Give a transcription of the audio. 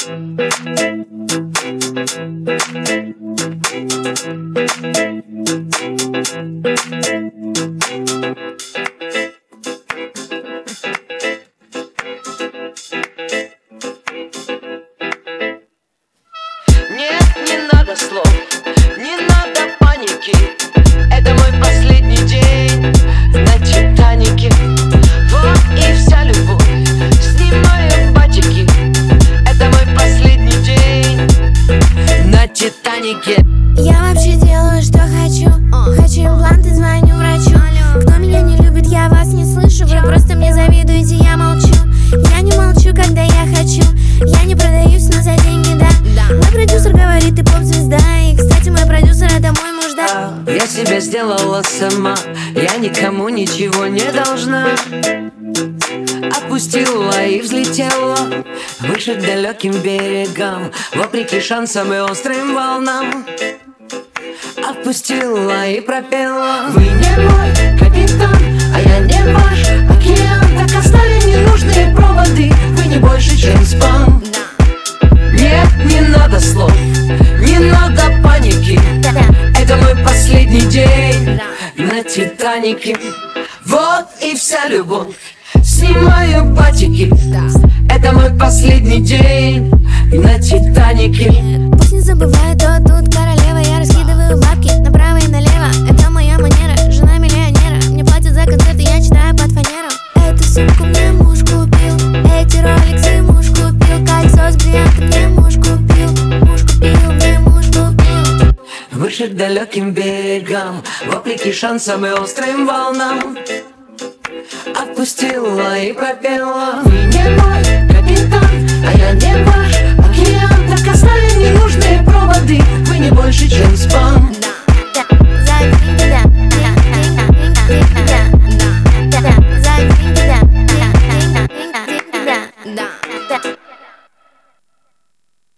не надо слов, не надо паники. Это мой последний день на Титанике. Вот и вся любовь, снимаю батики. Это мой последний день на Титанике. Я вообще делаю, что хочу. Хочу импланты, звоню врачу. Кто меня не любит, я вас не слышу. Вы просто мне завидуете, я молчу. Я не молчу, когда я хочу. Я не продаюсь, но за деньги, да. Мой продюсер говорит, ты поп-звезда. И, кстати, мой продюсер — это мой муж, да. Я себя сделала сама, я никому ничего не должна. Отпустила и взлетела выше к далеким берегам, вопреки шансам и острым волнам. Отпустила и пропела: вы не мой капитан, а я не ваш океан. Так оставим ненужные проводы, вы не больше, чем спам. Нет, не надо слов, не надо паники. Это мой последний день на Титанике. Вот и вся любовь, снимаю батики. Это мой последний день на Титанике. Пусть не забывает, кто тут королева. Я раскидываю бабки направо и налево. Это моя манера, жена миллионера. Мне платят за концерты, я читаю под фанеру. Эту сумку мне муж купил, эти роликсы муж купил. Кольцо с бриллиантом мне муж купил. Муж купил, мне муж купил. Выше к далеким берегам, вопреки шансам и острым волнам. Отпустила и пропела: вы не мой капитан, а я не ваш океан. Так оставим ненужные проводы, вы не больше, чем